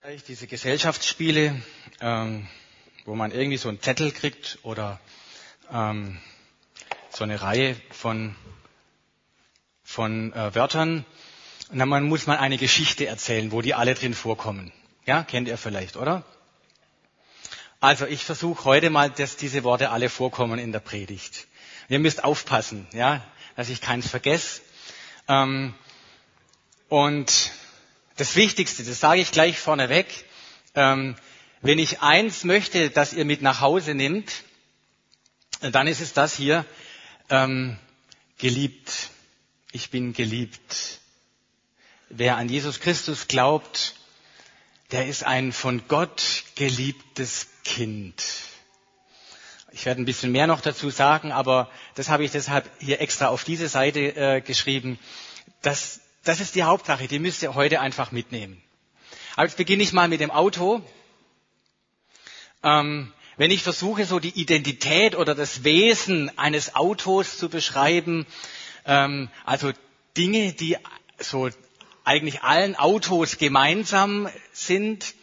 Diese Gesellschaftsspiele, wo man irgendwie so einen Zettel kriegt oder so eine Reihe von Wörtern. Und dann muss man eine Geschichte erzählen, wo die alle drin vorkommen. Ja, kennt ihr vielleicht, oder? Also ich versuche heute mal, dass diese Worte alle vorkommen in der Predigt. Ihr müsst aufpassen, ja, dass ich keins vergesse. Und das Wichtigste, das sage ich gleich vorneweg, wenn ich eins möchte, dass ihr mit nach Hause nehmt, dann ist es das hier, geliebt. Ich bin geliebt. Wer an Jesus Christus glaubt, der ist ein von Gott geliebtes Kind. Ich werde ein bisschen mehr noch dazu sagen, aber das habe ich deshalb hier extra auf diese Seite geschrieben. Das ist die Hauptsache, die müsst ihr heute einfach mitnehmen. Aber jetzt beginne ich mal mit dem Auto. Wenn ich versuche, so die Identität oder das Wesen eines Autos zu beschreiben, also Dinge, die so eigentlich allen Autos gemeinsam sind,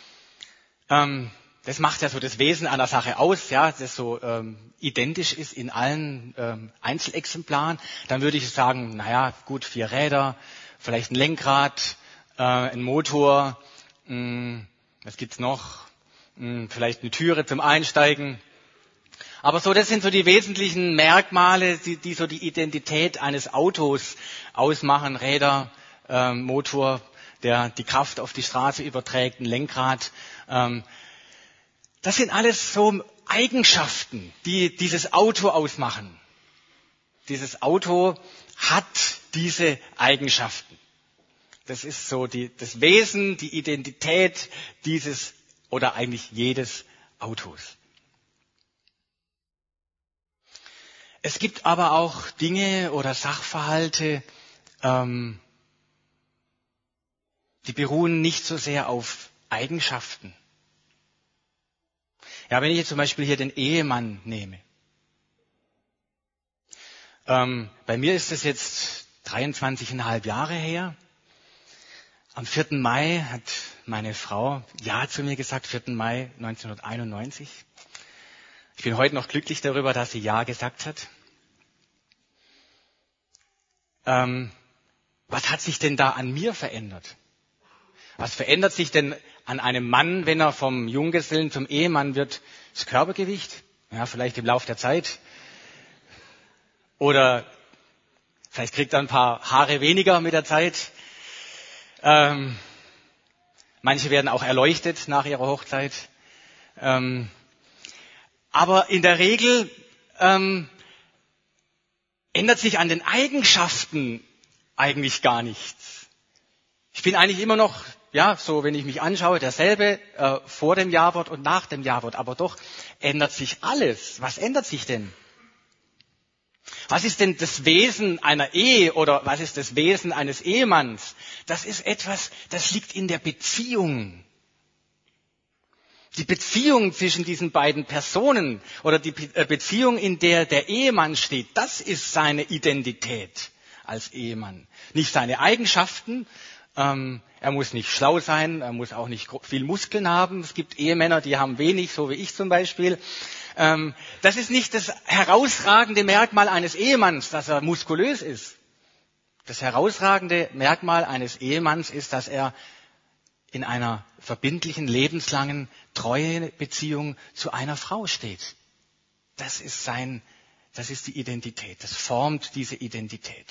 das macht ja so das Wesen einer Sache aus, ja, das so identisch ist in allen Einzelexemplaren. Dann würde ich sagen, naja, gut, 4 Räder, vielleicht ein Lenkrad, ein Motor, was gibt's noch? Vielleicht eine Türe zum Einsteigen. Aber so, das sind so die wesentlichen Merkmale, die so die Identität eines Autos ausmachen. Räder, Motor, der die Kraft auf die Straße überträgt, ein Lenkrad. Das sind alles so Eigenschaften, die dieses Auto ausmachen. Dieses Auto hat diese Eigenschaften. Das ist so das Wesen, die Identität dieses oder eigentlich jedes Autos. Es gibt aber auch Dinge oder Sachverhalte, die beruhen nicht so sehr auf Eigenschaften. Ja, wenn ich jetzt zum Beispiel hier den Ehemann nehme. Bei mir ist es jetzt 23,5 Jahre her. Am 4. Mai hat meine Frau Ja zu mir gesagt, 4. Mai 1991. Ich bin heute noch glücklich darüber, dass sie Ja gesagt hat. Was hat sich denn da an mir verändert? Was verändert sich denn an einem Mann, wenn er vom Junggesellen zum Ehemann wird? Das Körpergewicht? Ja, vielleicht im Laufe der Zeit. Oder vielleicht kriegt er ein paar Haare weniger mit der Zeit. Manche werden auch erleuchtet nach ihrer Hochzeit. Aber in der Regel ändert sich an den Eigenschaften eigentlich gar nichts. Ich bin eigentlich immer noch, ja, so wenn ich mich anschaue, derselbe vor dem Jawort und nach dem Jawort. Aber doch ändert sich alles. Was ändert sich denn? Was ist denn das Wesen einer Ehe oder was ist das Wesen eines Ehemanns? Das ist etwas, das liegt in der Beziehung. Die Beziehung zwischen diesen beiden Personen oder die Beziehung, in der der Ehemann steht, das ist seine Identität als Ehemann. Nicht seine Eigenschaften. Er muss nicht schlau sein, er muss auch nicht viel Muskeln haben. Es gibt Ehemänner, die haben wenig, so wie ich zum Beispiel. Das ist nicht das herausragende Merkmal eines Ehemanns, dass er muskulös ist. Das herausragende Merkmal eines Ehemanns ist, dass er in einer verbindlichen, lebenslangen, treuen Beziehung zu einer Frau steht. Das ist die Identität. Das formt diese Identität.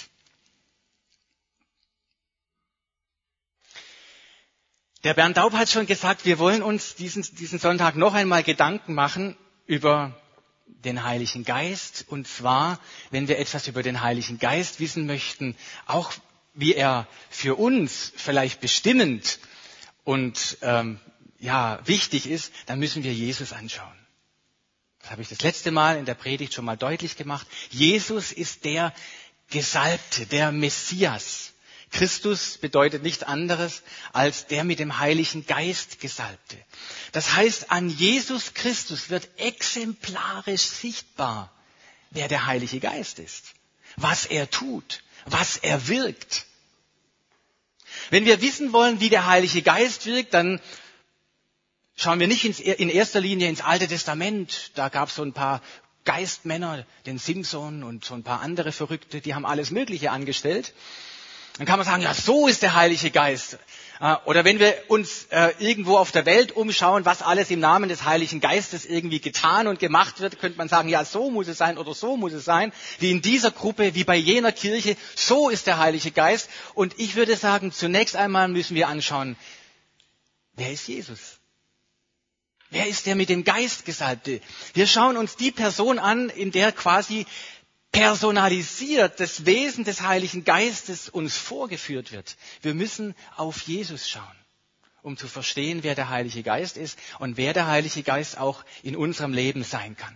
Der Bernd Daub hat schon gesagt, wir wollen uns diesen Sonntag noch einmal Gedanken machen über den Heiligen Geist. Und zwar, wenn wir etwas über den Heiligen Geist wissen möchten, auch wie er für uns vielleicht bestimmend und wichtig ist, dann müssen wir Jesus anschauen. Das habe ich das letzte Mal in der Predigt schon mal deutlich gemacht. Jesus ist der Gesalbte, der Messias. Christus bedeutet nichts anderes als der mit dem Heiligen Geist Gesalbte. Das heißt, an Jesus Christus wird exemplarisch sichtbar, wer der Heilige Geist ist, was er tut, was er wirkt. Wenn wir wissen wollen, wie der Heilige Geist wirkt, dann schauen wir nicht in erster Linie ins Alte Testament. Da gab es so ein paar Geistmänner, den Simson und so ein paar andere Verrückte, die haben alles Mögliche angestellt. Dann kann man sagen, ja, so ist der Heilige Geist. Oder wenn wir uns irgendwo auf der Welt umschauen, was alles im Namen des Heiligen Geistes irgendwie getan und gemacht wird, könnte man sagen, ja, so muss es sein oder so muss es sein. Wie in dieser Gruppe, wie bei jener Kirche, so ist der Heilige Geist. Und ich würde sagen, zunächst einmal müssen wir anschauen, wer ist Jesus? Wer ist der mit dem Geist Gesalbte? Wir schauen uns die Person an, in der quasi personalisiert das Wesen des Heiligen Geistes uns vorgeführt wird. Wir müssen auf Jesus schauen, um zu verstehen, wer der Heilige Geist ist und wer der Heilige Geist auch in unserem Leben sein kann.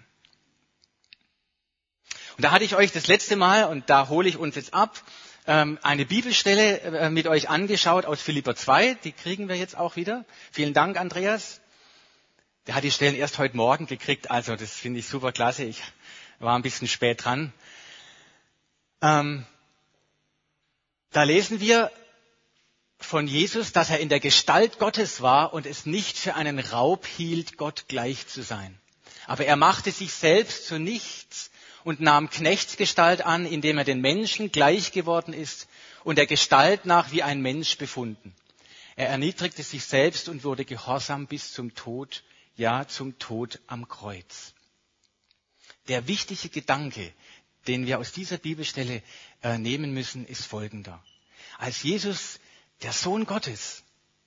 Und da hatte ich euch das letzte Mal, und da hole ich uns jetzt ab, eine Bibelstelle mit euch angeschaut aus Philipper 2. Die kriegen wir jetzt auch wieder. Vielen Dank, Andreas. Der hat die Stellen erst heute Morgen gekriegt, also das finde ich super klasse. Ich war ein bisschen spät dran. Da lesen wir von Jesus, dass er in der Gestalt Gottes war und es nicht für einen Raub hielt, Gott gleich zu sein. Aber er machte sich selbst zu nichts und nahm Knechtsgestalt an, indem er den Menschen gleich geworden ist und der Gestalt nach wie ein Mensch befunden. Er erniedrigte sich selbst und wurde gehorsam bis zum Tod, ja zum Tod am Kreuz. Der wichtige Gedanke, den wir aus dieser Bibelstelle nehmen müssen, ist folgender. Als Jesus, der Sohn Gottes,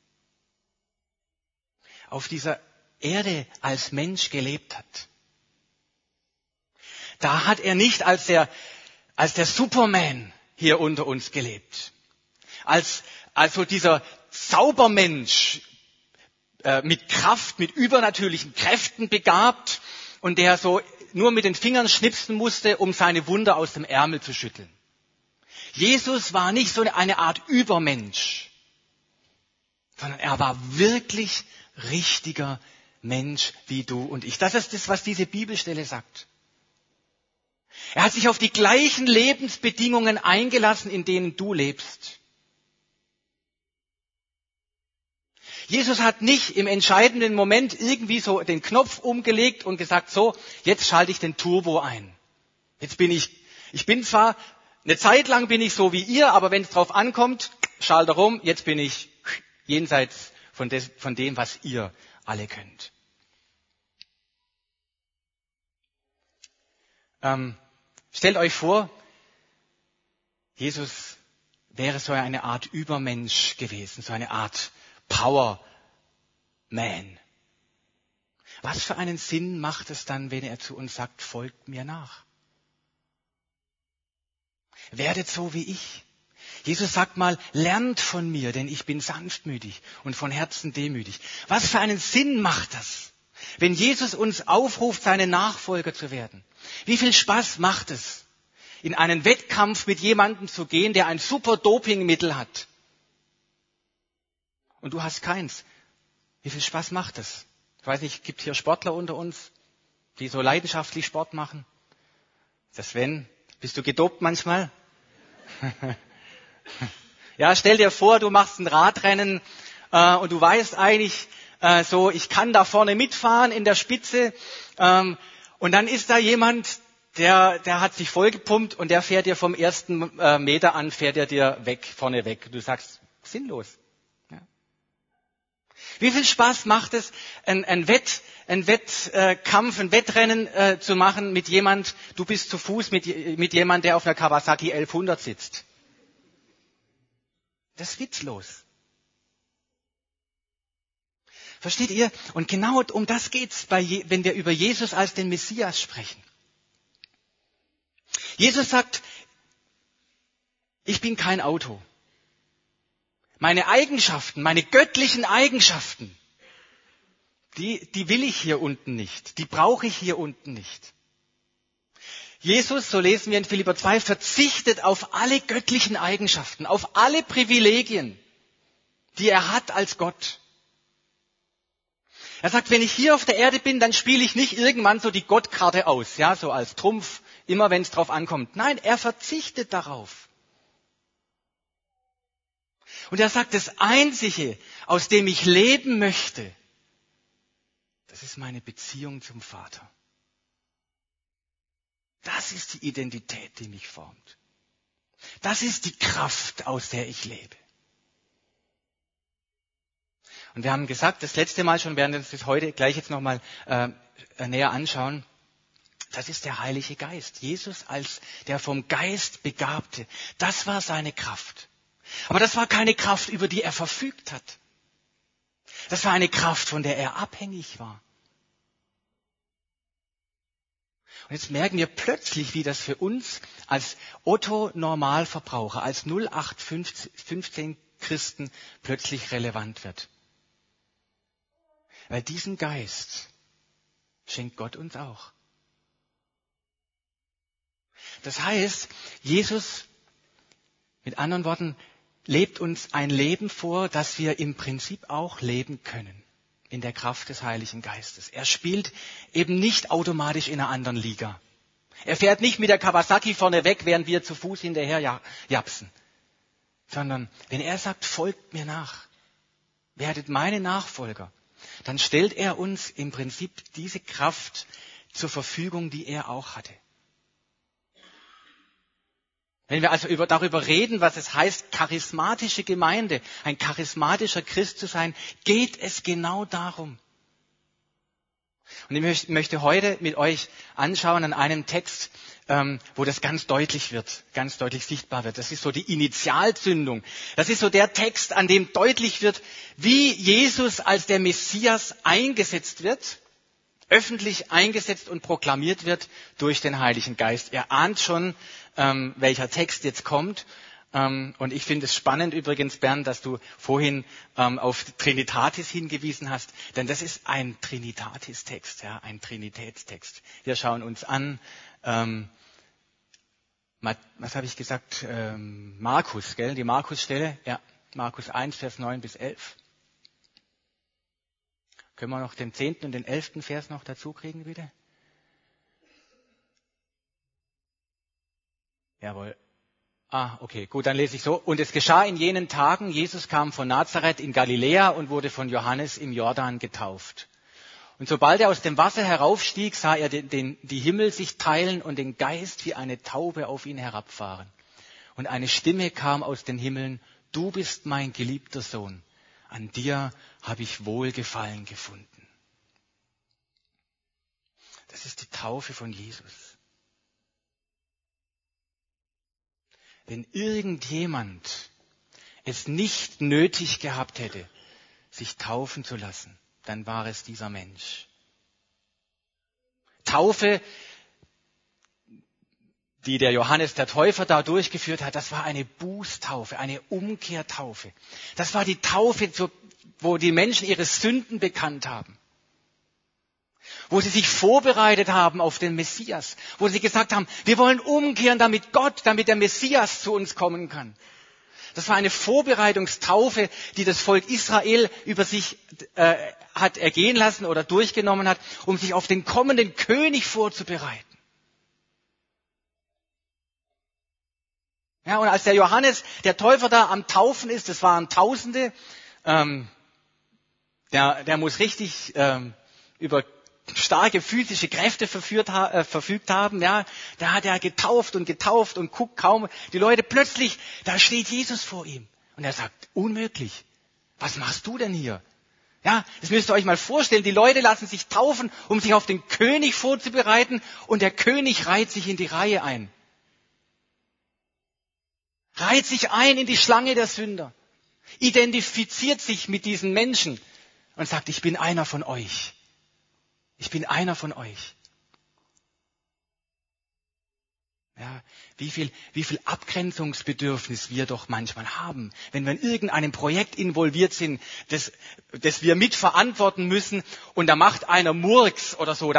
auf dieser Erde als Mensch gelebt hat, da hat er nicht als der Superman hier unter uns gelebt. Als so dieser Zaubermensch mit Kraft, mit übernatürlichen Kräften begabt und der so nur mit den Fingern schnipsen musste, um seine Wunder aus dem Ärmel zu schütteln. Jesus war nicht so eine Art Übermensch, sondern er war wirklich richtiger Mensch wie du und ich. Das ist das, was diese Bibelstelle sagt. Er hat sich auf die gleichen Lebensbedingungen eingelassen, in denen du lebst. Jesus hat nicht im entscheidenden Moment irgendwie so den Knopf umgelegt und gesagt, so, jetzt schalte ich den Turbo ein. Jetzt bin ich bin zwar, eine Zeit lang bin ich so wie ihr, aber wenn es drauf ankommt, schalte rum, jetzt bin ich jenseits von dem, was ihr alle könnt. Stellt euch vor, Jesus wäre so eine Art Übermensch gewesen, so eine Art Power Man. Was für einen Sinn macht es dann, wenn er zu uns sagt, folgt mir nach? Werdet so wie ich. Jesus sagt mal, lernt von mir, denn ich bin sanftmütig und von Herzen demütig. Was für einen Sinn macht das, wenn Jesus uns aufruft, seine Nachfolger zu werden? Wie viel Spaß macht es, in einen Wettkampf mit jemandem zu gehen, der ein super Dopingmittel hat? Und du hast keins. Wie viel Spaß macht es? Ich weiß nicht, gibt hier Sportler unter uns, die so leidenschaftlich Sport machen? Der Sven, bist du gedopt manchmal? Ja, stell dir vor, du machst ein Radrennen und du weißt eigentlich so, ich kann da vorne mitfahren in der Spitze und dann ist da jemand, der hat sich vollgepumpt und der fährt dir vom ersten Meter an, fährt er dir vorne weg. Du sagst, sinnlos. Wie viel Spaß macht es, ein Wettkampf, ein Wettrennen zu machen mit jemand, du bist zu Fuß mit jemand, der auf einer Kawasaki 1100 sitzt. Das ist witzlos. Versteht ihr? Und genau um das geht's, wenn wir über Jesus als den Messias sprechen. Jesus sagt, ich bin kein Auto. Meine Eigenschaften, meine göttlichen Eigenschaften, die will ich hier unten nicht. Die brauche ich hier unten nicht. Jesus, so lesen wir in Philipper 2, verzichtet auf alle göttlichen Eigenschaften, auf alle Privilegien, die er hat als Gott. Er sagt, wenn ich hier auf der Erde bin, dann spiele ich nicht irgendwann so die Gottkarte aus, ja, so als Trumpf, immer wenn es drauf ankommt. Nein, er verzichtet darauf. Und er sagt, das Einzige, aus dem ich leben möchte, das ist meine Beziehung zum Vater. Das ist die Identität, die mich formt. Das ist die Kraft, aus der ich lebe. Und wir haben gesagt, das letzte Mal schon, werden wir uns das heute gleich jetzt nochmal näher anschauen, das ist der Heilige Geist. Jesus als der vom Geist Begabte, das war seine Kraft. Aber das war keine Kraft, über die er verfügt hat. Das war eine Kraft, von der er abhängig war. Und jetzt merken wir plötzlich, wie das für uns als Otto-Normalverbraucher, als 0815 Christen plötzlich relevant wird. Weil diesen Geist schenkt Gott uns auch. Das heißt, Jesus, mit anderen Worten, lebt uns ein Leben vor, das wir im Prinzip auch leben können. In der Kraft des Heiligen Geistes. Er spielt eben nicht automatisch in einer anderen Liga. Er fährt nicht mit der Kawasaki vorne weg, während wir zu Fuß hinterher japsen. Sondern wenn er sagt, folgt mir nach, werdet meine Nachfolger, dann stellt er uns im Prinzip diese Kraft zur Verfügung, die er auch hatte. Wenn wir also darüber reden, was es heißt, charismatische Gemeinde, ein charismatischer Christ zu sein, geht es genau darum. Und ich möchte heute mit euch anschauen an einem Text, wo das ganz deutlich wird, ganz deutlich sichtbar wird. Das ist so die Initialzündung. Das ist so der Text, an dem deutlich wird, wie Jesus als der Messias eingesetzt wird, öffentlich eingesetzt und proklamiert wird durch den Heiligen Geist. Ihr ahnt schon, welcher Text jetzt kommt. Und ich finde es spannend übrigens, Bernd, dass du vorhin auf Trinitatis hingewiesen hast. Denn das ist ein Trinitatis-Text, ja, ein Trinitätstext. Wir schauen uns an, was habe ich gesagt? Markus, gell? Die Markus-Stelle. Ja, Markus 1, Vers 9 bis 11. Können wir noch den 10. und den 11. Vers noch dazu kriegen, bitte? Jawohl. Okay, gut, dann lese ich so. Und es geschah in jenen Tagen, Jesus kam von Nazareth in Galiläa und wurde von Johannes im Jordan getauft. Und sobald er aus dem Wasser heraufstieg, sah er die Himmel sich teilen und den Geist wie eine Taube auf ihn herabfahren. Und eine Stimme kam aus den Himmeln, du bist mein geliebter Sohn, an dir habe ich Wohlgefallen gefunden. Das ist die Taufe von Jesus. Wenn irgendjemand es nicht nötig gehabt hätte, sich taufen zu lassen, dann war es dieser Mensch. Taufe, die der Johannes der Täufer da durchgeführt hat, das war eine Bußtaufe, eine Umkehrtaufe. Das war die Taufe, wo die Menschen ihre Sünden bekannt haben. Wo sie sich vorbereitet haben auf den Messias. Wo sie gesagt haben, wir wollen umkehren, damit der Messias zu uns kommen kann. Das war eine Vorbereitungstaufe, die das Volk Israel über sich hat ergehen lassen oder durchgenommen hat, um sich auf den kommenden König vorzubereiten. Ja, und als der Johannes, der Täufer, da am Taufen ist, das waren Tausende, der muss richtig über starke physische Kräfte verfügt haben, ja, da hat er getauft und guckt kaum die Leute, plötzlich, da steht Jesus vor ihm und er sagt, unmöglich, was machst du denn hier? Ja, das müsst ihr euch mal vorstellen, die Leute lassen sich taufen, um sich auf den König vorzubereiten und der König reiht sich in die Reihe ein. Reiht sich ein in die Schlange der Sünder, identifiziert sich mit diesen Menschen und sagt, ich bin einer von euch. Ich bin einer von euch. Ja, wie viel Abgrenzungsbedürfnis wir doch manchmal haben, wenn wir in irgendeinem Projekt involviert sind, das wir mitverantworten müssen und da macht einer Murks oder so,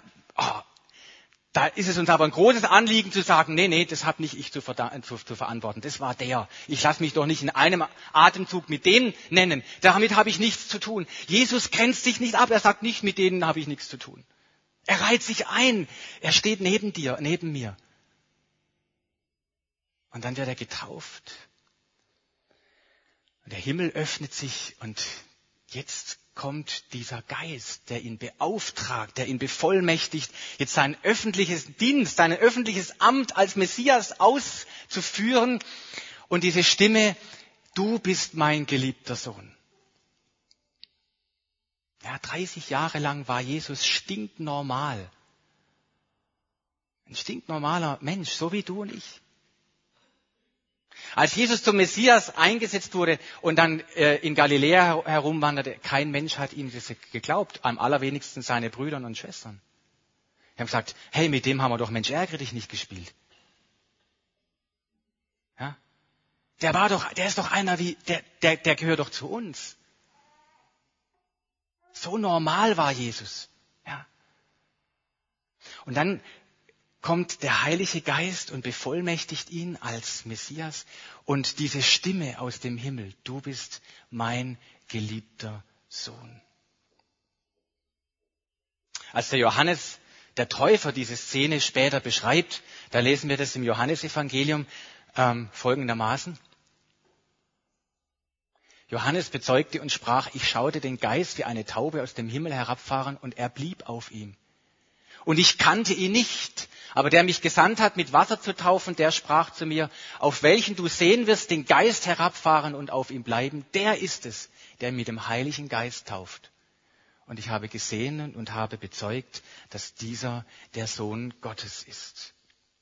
da ist es uns aber ein großes Anliegen zu sagen, nee, das habe nicht ich zu verantworten, das war der. Ich lasse mich doch nicht in einem Atemzug mit denen nennen, damit habe ich nichts zu tun. Jesus grenzt sich nicht ab, er sagt nicht, mit denen habe ich nichts zu tun. Er reiht sich ein, er steht neben dir, neben mir. Und dann wird er getauft. Und der Himmel öffnet sich und jetzt kommt dieser Geist, der ihn beauftragt, der ihn bevollmächtigt, jetzt sein öffentliches Dienst, sein öffentliches Amt als Messias auszuführen. Und diese Stimme, du bist mein geliebter Sohn. Ja, 30 Jahre lang war Jesus stinknormal. Ein stinknormaler Mensch, so wie du und ich. Als Jesus zum Messias eingesetzt wurde und dann in Galiläa herumwanderte, kein Mensch hat ihm das geglaubt, am allerwenigsten seine Brüder und Schwestern. Die haben gesagt, hey, mit dem haben wir doch Mensch, ärgere dich nicht gespielt. Ja? Der ist doch einer wie, der gehört doch zu uns. So normal war Jesus. Ja. Und dann kommt der Heilige Geist und bevollmächtigt ihn als Messias und diese Stimme aus dem Himmel, du bist mein geliebter Sohn. Als der Johannes, der Täufer, diese Szene später beschreibt, da lesen wir das im Johannesevangelium folgendermaßen. Johannes bezeugte und sprach, ich schaute den Geist wie eine Taube aus dem Himmel herabfahren und er blieb auf ihm. Und ich kannte ihn nicht, aber der mich gesandt hat, mit Wasser zu taufen, der sprach zu mir, auf welchen du sehen wirst, den Geist herabfahren und auf ihm bleiben, der ist es, der mit dem Heiligen Geist tauft. Und ich habe gesehen und habe bezeugt, dass dieser der Sohn Gottes ist.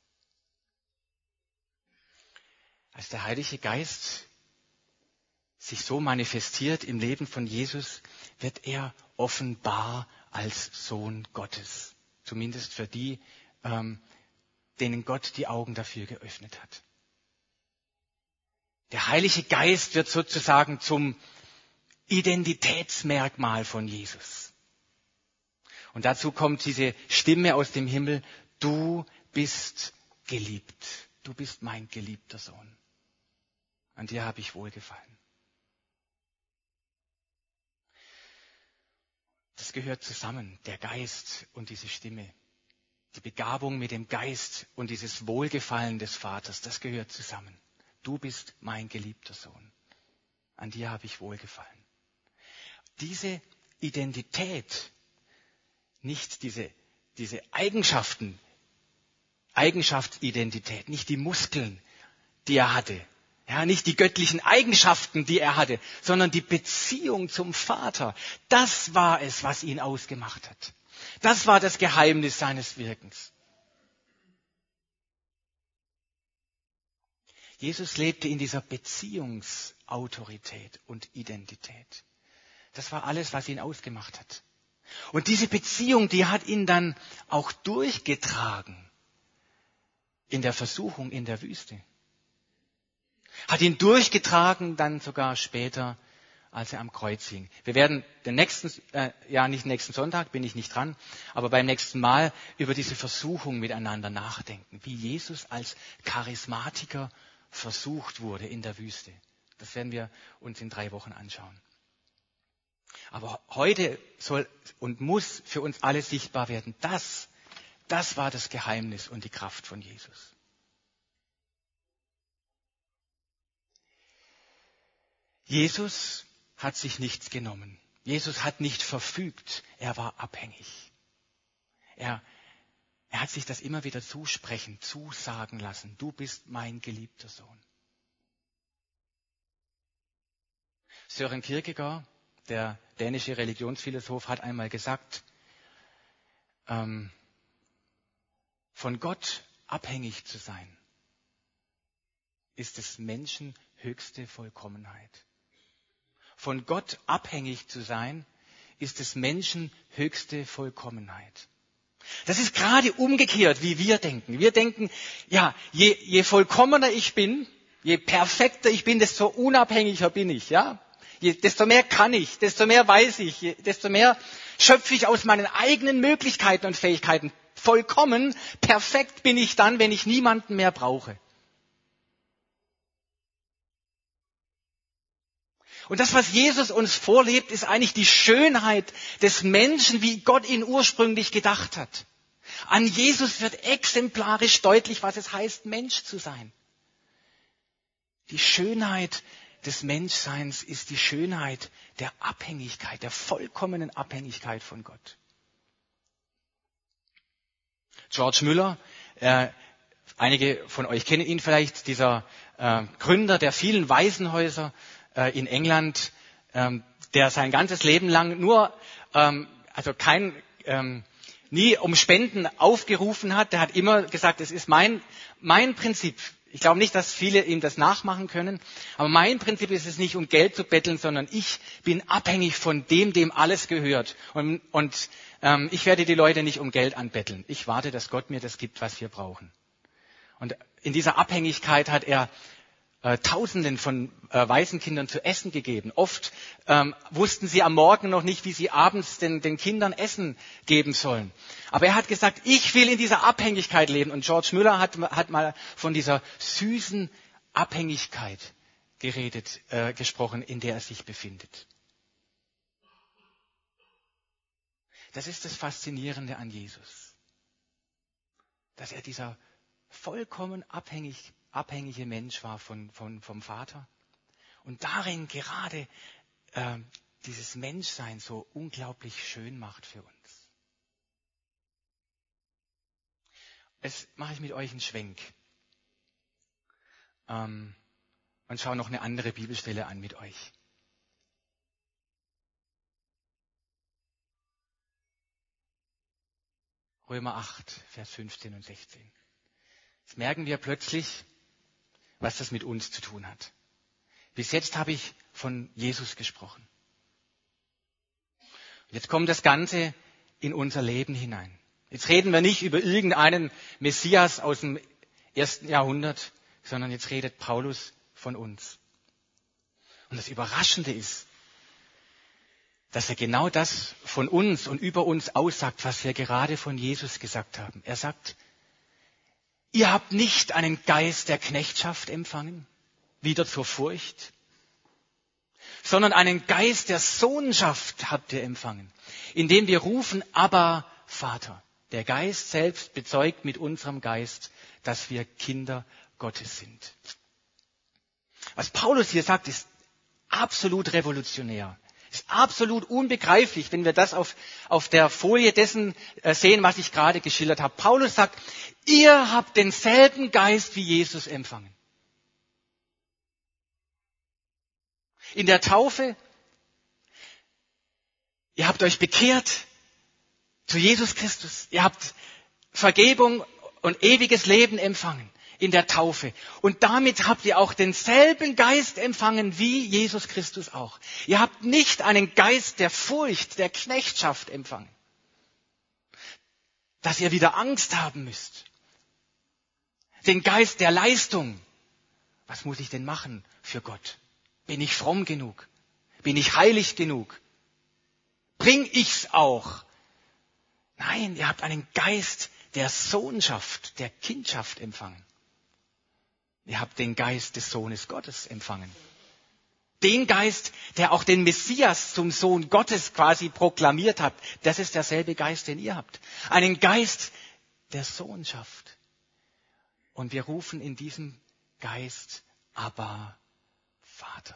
Als der Heilige Geist sich so manifestiert im Leben von Jesus, wird er offenbar als Sohn Gottes. Zumindest für die, denen Gott die Augen dafür geöffnet hat. Der Heilige Geist wird sozusagen zum Identitätsmerkmal von Jesus. Und dazu kommt diese Stimme aus dem Himmel, du bist geliebt, du bist mein geliebter Sohn. An dir habe ich wohlgefallen. Das gehört zusammen, der Geist und diese Stimme. Die Begabung mit dem Geist und dieses Wohlgefallen des Vaters, das gehört zusammen. Du bist mein geliebter Sohn. An dir habe ich wohlgefallen. Diese Identität, nicht diese Eigenschaftsidentität, nicht die Muskeln, die er hatte, ja, nicht die göttlichen Eigenschaften, die er hatte, sondern die Beziehung zum Vater. Das war es, was ihn ausgemacht hat. Das war das Geheimnis seines Wirkens. Jesus lebte in dieser Beziehungsautorität und Identität. Das war alles, was ihn ausgemacht hat. Und diese Beziehung, die hat ihn dann auch durchgetragen in der Versuchung in der Wüste. Hat ihn durchgetragen dann sogar später, als er am Kreuz hing. Wir werden nicht nächsten Sonntag, bin ich nicht dran, aber beim nächsten Mal über diese Versuchung miteinander nachdenken, wie Jesus als Charismatiker versucht wurde in der Wüste. Das werden wir uns in 3 Wochen anschauen. Aber heute soll und muss für uns alle sichtbar werden, das war das Geheimnis und die Kraft von Jesus. Jesus hat sich nichts genommen. Jesus hat nicht verfügt. Er war abhängig. Er hat sich das immer wieder zusagen lassen. Du bist mein geliebter Sohn. Søren Kierkegaard, der dänische Religionsphilosoph, hat einmal gesagt, von Gott abhängig zu sein, ist des Menschen höchste Vollkommenheit. Von Gott abhängig zu sein, ist des Menschen höchste Vollkommenheit. Das ist gerade umgekehrt, wie wir denken. Wir denken, ja, je vollkommener ich bin, je perfekter ich bin, desto unabhängiger bin ich, ja. Desto mehr kann ich, desto mehr weiß ich, desto mehr schöpfe ich aus meinen eigenen Möglichkeiten und Fähigkeiten. Vollkommen, perfekt bin ich dann, wenn ich niemanden mehr brauche. Und das, was Jesus uns vorlebt, ist eigentlich die Schönheit des Menschen, wie Gott ihn ursprünglich gedacht hat. An Jesus wird exemplarisch deutlich, was es heißt, Mensch zu sein. Die Schönheit des Menschseins ist die Schönheit der Abhängigkeit, der vollkommenen Abhängigkeit von Gott. George Müller, einige von euch kennen ihn vielleicht, dieser Gründer der vielen Waisenhäuser in England, der sein ganzes Leben lang nie um Spenden aufgerufen hat. Der hat immer gesagt, es ist mein Prinzip. Ich glaube nicht, dass viele ihm das nachmachen können. Aber mein Prinzip ist es nicht, um Geld zu betteln, sondern ich bin abhängig von dem alles gehört. Und ich werde die Leute nicht um Geld anbetteln. Ich warte, dass Gott mir das gibt, was wir brauchen. Und in dieser Abhängigkeit hat er Tausenden von Waisenkindern zu essen gegeben. Oft wussten sie am Morgen noch nicht, wie sie abends den Kindern Essen geben sollen. Aber er hat gesagt, ich will in dieser Abhängigkeit leben. Und George Müller hat mal von dieser süßen Abhängigkeit gesprochen, in der er sich befindet. Das ist das Faszinierende an Jesus. Dass er dieser vollkommen abhängige Mensch war vom Vater und darin gerade dieses Menschsein so unglaublich schön macht für uns. Jetzt mache ich mit euch einen Schwenk und schaue noch eine andere Bibelstelle an mit euch. Römer 8, Vers 15 und 16. Jetzt merken wir plötzlich, was das mit uns zu tun hat. Bis jetzt habe ich von Jesus gesprochen. Jetzt kommt das Ganze in unser Leben hinein. Jetzt reden wir nicht über irgendeinen Messias aus dem 1. Jahrhundert, sondern jetzt redet Paulus von uns. Und das Überraschende ist, dass er genau das von uns und über uns aussagt, was wir gerade von Jesus gesagt haben. Er sagt, ihr habt nicht einen Geist der Knechtschaft empfangen, wieder zur Furcht, sondern einen Geist der Sohnschaft habt ihr empfangen, indem wir rufen, Abba, Vater. Der Geist selbst bezeugt mit unserem Geist, dass wir Kinder Gottes sind. Was Paulus hier sagt, ist absolut revolutionär. Ist absolut unbegreiflich, wenn wir das auf der Folie dessen sehen, was ich gerade geschildert habe. Paulus sagt, ihr habt denselben Geist wie Jesus empfangen. In der Taufe, ihr habt euch bekehrt zu Jesus Christus. Ihr habt Vergebung und ewiges Leben empfangen in der Taufe. Und damit habt ihr auch denselben Geist empfangen wie Jesus Christus auch. Ihr habt nicht einen Geist der Furcht, der Knechtschaft empfangen, dass ihr wieder Angst haben müsst. Den Geist der Leistung. Was muss ich denn machen für Gott? Bin ich fromm genug? Bin ich heilig genug? Bring ich's auch? Nein, ihr habt einen Geist der Sohnschaft, der Kindschaft empfangen. Ihr habt den Geist des Sohnes Gottes empfangen. Den Geist, der auch den Messias zum Sohn Gottes quasi proklamiert hat. Das ist derselbe Geist, den ihr habt. Einen Geist der Sohnschaft. Und wir rufen in diesem Geist Abba, Vater.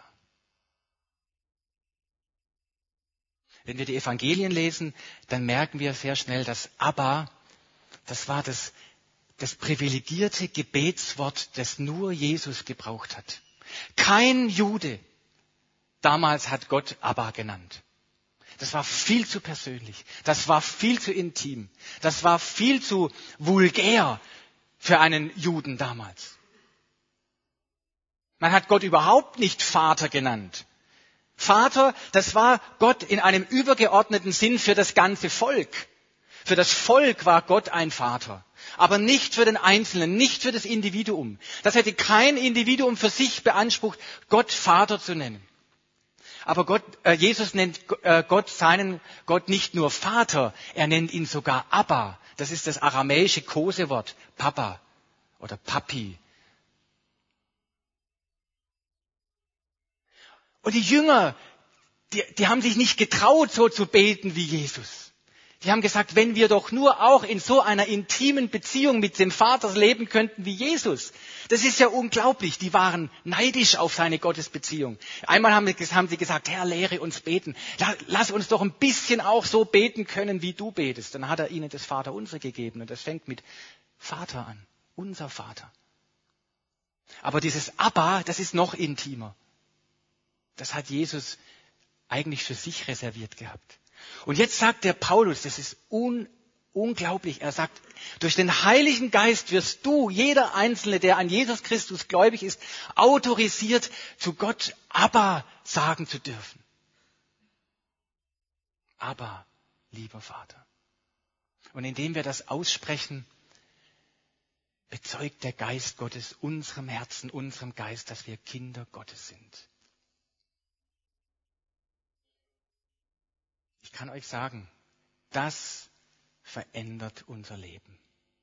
Wenn wir die Evangelien lesen, dann merken wir sehr schnell, dass Abba, das war das privilegierte Gebetswort, das nur Jesus gebraucht hat. Kein Jude damals hat Gott Abba genannt. Das war viel zu persönlich. Das war viel zu intim. Das war viel zu vulgär für einen Juden damals. Man hat Gott überhaupt nicht Vater genannt. Vater, das war Gott in einem übergeordneten Sinn für das ganze Volk. Für das Volk war Gott ein Vater, aber nicht für den Einzelnen, nicht für das Individuum. Das hätte kein Individuum für sich beansprucht, Gott Vater zu nennen. Aber Jesus nennt seinen Gott nicht nur Vater, er nennt ihn sogar Abba. Das ist das aramäische Kosewort, Papa oder Papi. Und die Jünger, die haben sich nicht getraut, so zu beten wie Jesus. Die haben gesagt, wenn wir doch nur auch in so einer intimen Beziehung mit dem Vater leben könnten wie Jesus. Das ist ja unglaublich. Die waren neidisch auf seine Gottesbeziehung. Einmal haben sie gesagt, Herr, lehre uns beten. Lass uns doch ein bisschen auch so beten können, wie du betest. Dann hat er ihnen das Vaterunser gegeben. Und das fängt mit Vater an. Unser Vater. Aber dieses Abba, das ist noch intimer. Das hat Jesus eigentlich für sich reserviert gehabt. Und jetzt sagt der Paulus, das ist unglaublich, er sagt, durch den Heiligen Geist wirst du, jeder Einzelne, der an Jesus Christus gläubig ist, autorisiert, zu Gott Abba sagen zu dürfen. Abba, lieber Vater. Und indem wir das aussprechen, bezeugt der Geist Gottes unserem Herzen, unserem Geist, dass wir Kinder Gottes sind. Ich kann euch sagen, das verändert unser Leben.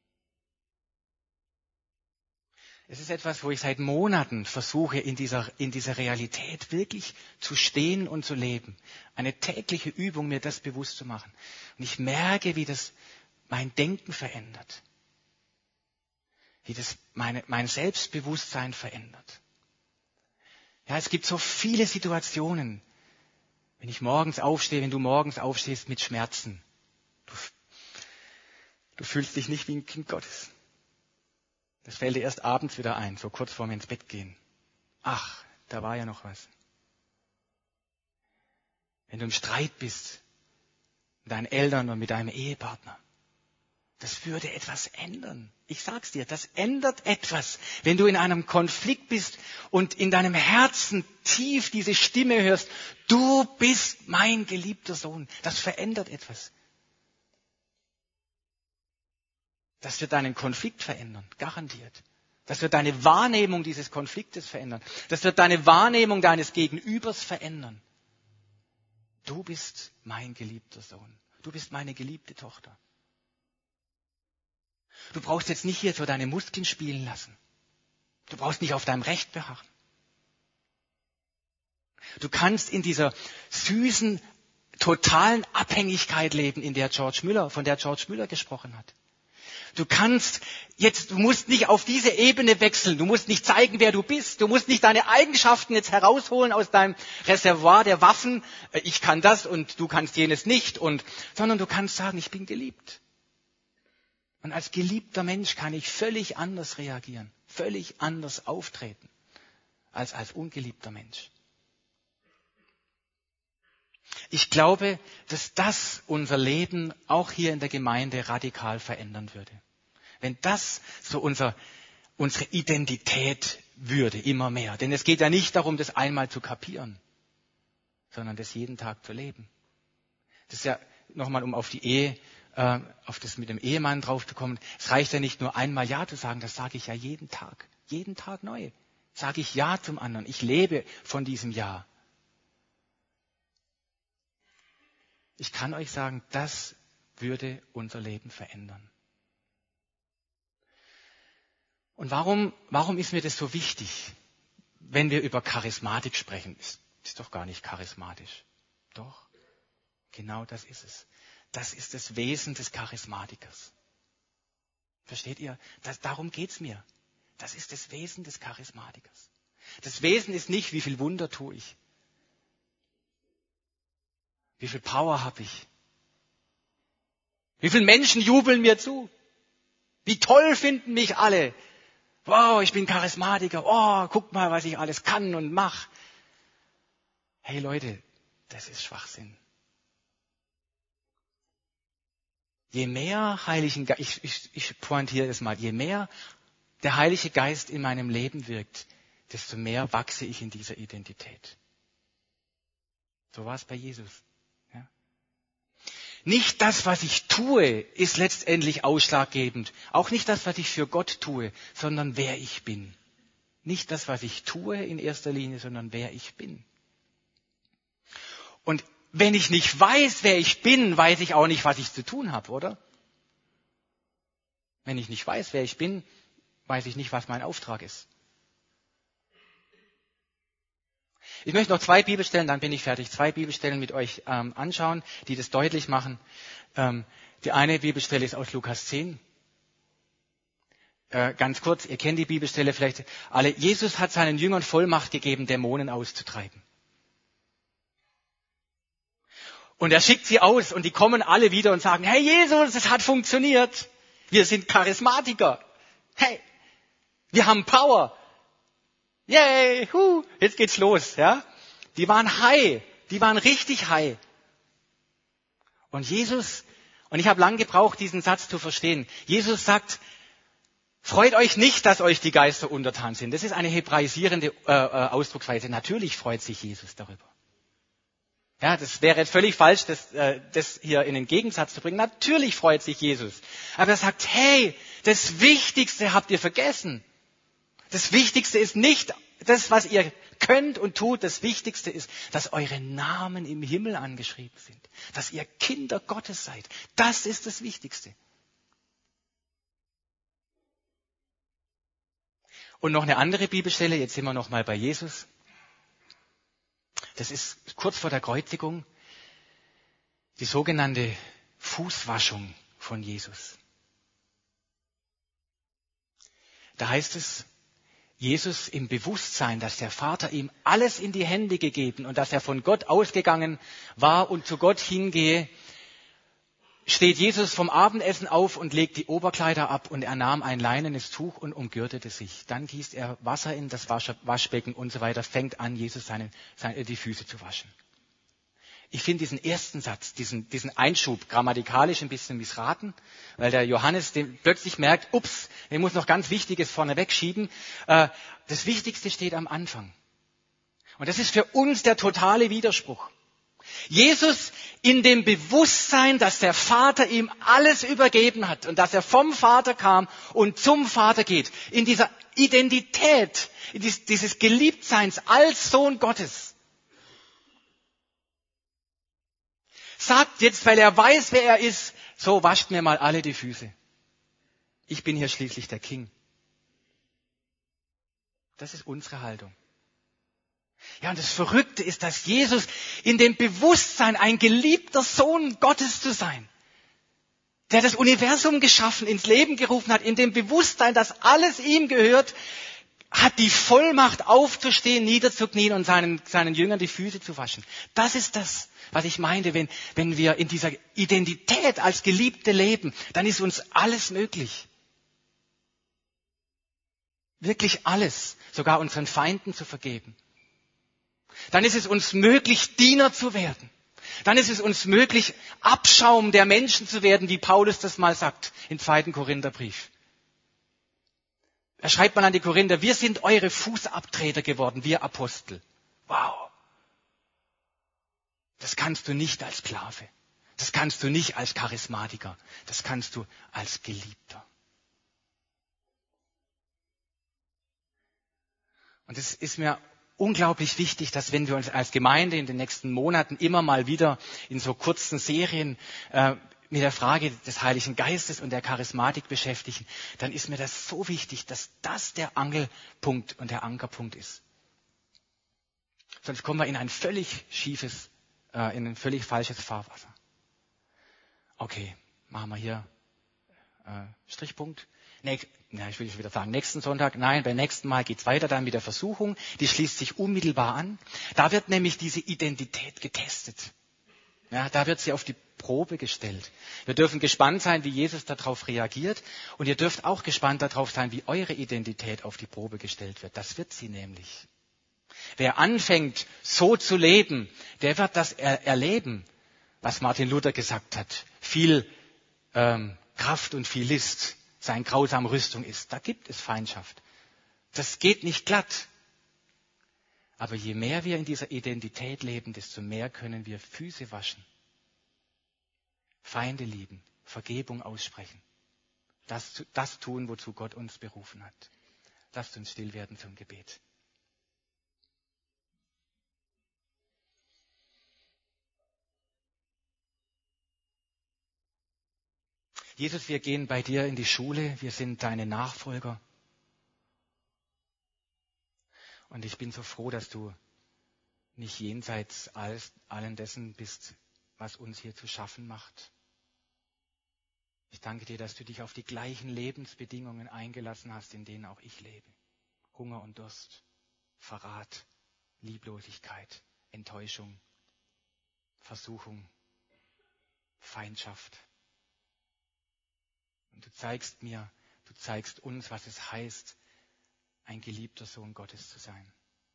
Es ist etwas, wo ich seit Monaten versuche, in dieser Realität wirklich zu stehen und zu leben. Eine tägliche Übung, mir das bewusst zu machen. Und ich merke, wie das mein Denken verändert. Wie das mein Selbstbewusstsein verändert. Ja, es gibt so viele Situationen, wenn du morgens aufstehst mit Schmerzen. Du fühlst dich nicht wie ein Kind Gottes. Das fällt dir erst abends wieder ein, so kurz vorm ins Bett gehen. Ach, da war ja noch was. Wenn du im Streit bist mit deinen Eltern und mit deinem Ehepartner, das würde etwas ändern. Ich sag's dir, das ändert etwas. Wenn du in einem Konflikt bist und in deinem Herzen tief diese Stimme hörst, du bist mein geliebter Sohn. Das verändert etwas. Das wird deinen Konflikt verändern, garantiert. Das wird deine Wahrnehmung dieses Konfliktes verändern. Das wird deine Wahrnehmung deines Gegenübers verändern. Du bist mein geliebter Sohn. Du bist meine geliebte Tochter. Du brauchst jetzt nicht hier so deine Muskeln spielen lassen. Du brauchst nicht auf deinem Recht beharren. Du kannst in dieser süßen, totalen Abhängigkeit leben, von der George Müller gesprochen hat. Du musst nicht auf diese Ebene wechseln. Du musst nicht zeigen, wer du bist. Du musst nicht deine Eigenschaften jetzt herausholen aus deinem Reservoir der Waffen. Ich kann das und du kannst jenes nicht. Sondern du kannst sagen, ich bin geliebt. Und als geliebter Mensch kann ich völlig anders reagieren, völlig anders auftreten als ungeliebter Mensch. Ich glaube, dass das unser Leben auch hier in der Gemeinde radikal verändern würde. Wenn das so unsere Identität würde, immer mehr. Denn es geht ja nicht darum, das einmal zu kapieren, sondern das jeden Tag zu leben. Das ist ja nochmal, um auf die Ehe, auf das mit dem Ehemann drauf zu kommen. Es reicht ja nicht nur einmal Ja zu sagen, das sage ich ja jeden Tag neu. Sage ich Ja zum anderen. Ich lebe von diesem Ja. Ich kann euch sagen, das würde unser Leben verändern. Und warum ist mir das so wichtig, wenn wir über Charismatik sprechen? Ist doch gar nicht charismatisch. Doch, genau das ist es. Das ist das Wesen des Charismatikers. Versteht ihr? Darum geht's mir. Das ist das Wesen des Charismatikers. Das Wesen ist nicht, wie viel Wunder tue ich. Wie viel Power habe ich? Wie viele Menschen jubeln mir zu? Wie toll finden mich alle? Wow, ich bin Charismatiker. Oh, guck mal, was ich alles kann und mache. Hey Leute, das ist Schwachsinn. Je mehr Heiligen Geist, ich pointiere das mal, je mehr der Heilige Geist in meinem Leben wirkt, desto mehr wachse ich in dieser Identität. So war es bei Jesus. Ja? Nicht das, was ich tue, ist letztendlich ausschlaggebend. Auch nicht das, was ich für Gott tue, sondern wer ich bin. Nicht das, was ich tue in erster Linie, sondern wer ich bin. Und wenn ich nicht weiß, wer ich bin, weiß ich auch nicht, was ich zu tun habe, oder? Wenn ich nicht weiß, wer ich bin, weiß ich nicht, was mein Auftrag ist. Ich möchte noch 2 Bibelstellen, dann bin ich fertig, 2 Bibelstellen mit euch anschauen, die das deutlich machen. Die eine Bibelstelle ist aus Lukas 10. Ganz kurz, ihr kennt die Bibelstelle vielleicht alle. Jesus hat seinen Jüngern Vollmacht gegeben, Dämonen auszutreiben. Und er schickt sie aus und die kommen alle wieder und sagen, hey Jesus, es hat funktioniert. Wir sind Charismatiker. Hey, wir haben Power. Yay, jetzt geht's los. Ja? Die waren high, die waren richtig high. Und Jesus, und ich habe lange gebraucht, diesen Satz zu verstehen. Jesus sagt, freut euch nicht, dass euch die Geister untertan sind. Das ist eine hebraisierende Ausdrucksweise. Natürlich freut sich Jesus darüber. Ja, das wäre jetzt völlig falsch, das hier in den Gegensatz zu bringen. Natürlich freut sich Jesus. Aber er sagt, hey, das Wichtigste habt ihr vergessen. Das Wichtigste ist nicht das, was ihr könnt und tut. Das Wichtigste ist, dass eure Namen im Himmel angeschrieben sind. Dass ihr Kinder Gottes seid. Das ist das Wichtigste. Und noch eine andere Bibelstelle, jetzt sind wir noch mal bei Jesus. Das ist kurz vor der Kreuzigung, die sogenannte Fußwaschung von Jesus. Da heißt es, Jesus im Bewusstsein, dass der Vater ihm alles in die Hände gegeben und dass er von Gott ausgegangen war und zu Gott hingehe, steht Jesus vom Abendessen auf und legt die Oberkleider ab und er nahm ein leinenes Tuch und umgürtete sich. Dann gießt er Wasser in das Waschbecken und so weiter, fängt an, Jesus die Füße zu waschen. Ich finde diesen ersten Satz, diesen Einschub grammatikalisch ein bisschen missraten, weil der Johannes plötzlich merkt, ups, er muss noch ganz Wichtiges vorne wegschieben. Das Wichtigste steht am Anfang. Und das ist für uns der totale Widerspruch. Jesus in dem Bewusstsein, dass der Vater ihm alles übergeben hat und dass er vom Vater kam und zum Vater geht, in dieser Identität, in dieses Geliebtseins als Sohn Gottes, sagt jetzt, weil er weiß, wer er ist, so wascht mir mal alle die Füße. Ich bin hier schließlich der King. Das ist unsere Haltung. Ja, und das Verrückte ist, dass Jesus in dem Bewusstsein, ein geliebter Sohn Gottes zu sein, der das Universum geschaffen, ins Leben gerufen hat, in dem Bewusstsein, dass alles ihm gehört, hat die Vollmacht aufzustehen, niederzuknien und seinen Jüngern die Füße zu waschen. Das ist das, was ich meinte, wenn wir in dieser Identität als Geliebte leben, dann ist uns alles möglich. Wirklich alles, sogar unseren Feinden zu vergeben. Dann ist es uns möglich, Diener zu werden. Dann ist es uns möglich, Abschaum der Menschen zu werden, wie Paulus das mal sagt im 2. Korintherbrief. Er schreibt mal an die Korinther, wir sind eure Fußabtreter geworden, wir Apostel. Wow. Das kannst du nicht als Sklave. Das kannst du nicht als Charismatiker. Das kannst du als Geliebter. Und es ist mir unglaublich wichtig, dass wenn wir uns als Gemeinde in den nächsten Monaten immer mal wieder in so kurzen Serien mit der Frage des Heiligen Geistes und der Charismatik beschäftigen, dann ist mir das so wichtig, dass das der Angelpunkt und der Ankerpunkt ist. Sonst kommen wir in ein völlig falsches Fahrwasser. Okay, machen wir hier Strichpunkt. Ich will wieder sagen, nächsten Sonntag, nein, beim nächsten Mal geht's weiter dann mit der Versuchung, die schließt sich unmittelbar an. Da wird nämlich diese Identität getestet. Ja, da wird sie auf die Probe gestellt. Wir dürfen gespannt sein, wie Jesus darauf reagiert und ihr dürft auch gespannt darauf sein, wie eure Identität auf die Probe gestellt wird. Das wird sie nämlich. Wer anfängt, so zu leben, der wird das erleben, was Martin Luther gesagt hat. Viel Kraft und viel List sein grausam Rüstung ist. Da gibt es Feindschaft. Das geht nicht glatt. Aber je mehr wir in dieser Identität leben, desto mehr können wir Füße waschen, Feinde lieben, Vergebung aussprechen. Das tun, wozu Gott uns berufen hat. Lasst uns still werden zum Gebet. Jesus, wir gehen bei dir in die Schule, wir sind deine Nachfolger. Und ich bin so froh, dass du nicht jenseits allen dessen bist, was uns hier zu schaffen macht. Ich danke dir, dass du dich auf die gleichen Lebensbedingungen eingelassen hast, in denen auch ich lebe. Hunger und Durst, Verrat, Lieblosigkeit, Enttäuschung, Versuchung, Feindschaft. Und du zeigst uns, was es heißt, ein geliebter Sohn Gottes zu sein.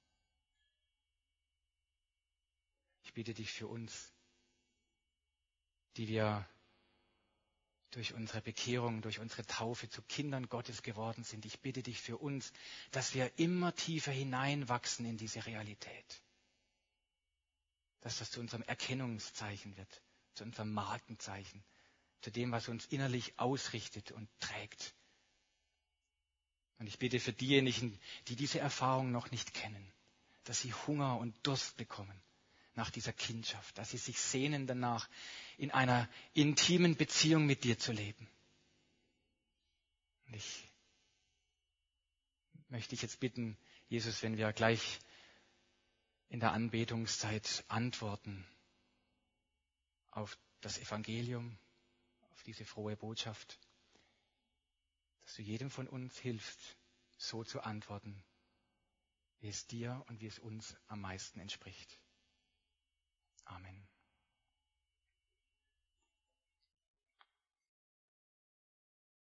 Ich bitte dich für uns, die wir durch unsere Bekehrung, durch unsere Taufe zu Kindern Gottes geworden sind. Ich bitte dich für uns, dass wir immer tiefer hineinwachsen in diese Realität. Dass das zu unserem Erkennungszeichen wird, zu unserem Markenzeichen, zu dem, was uns innerlich ausrichtet und trägt. Und ich bitte für diejenigen, die diese Erfahrung noch nicht kennen, dass sie Hunger und Durst bekommen nach dieser Kindschaft, dass sie sich sehnen danach, in einer intimen Beziehung mit dir zu leben. Und ich möchte dich jetzt bitten, Jesus, wenn wir gleich in der Anbetungszeit antworten auf das Evangelium, auf diese frohe Botschaft, dass du jedem von uns hilfst, so zu antworten, wie es dir und wie es uns am meisten entspricht. Amen.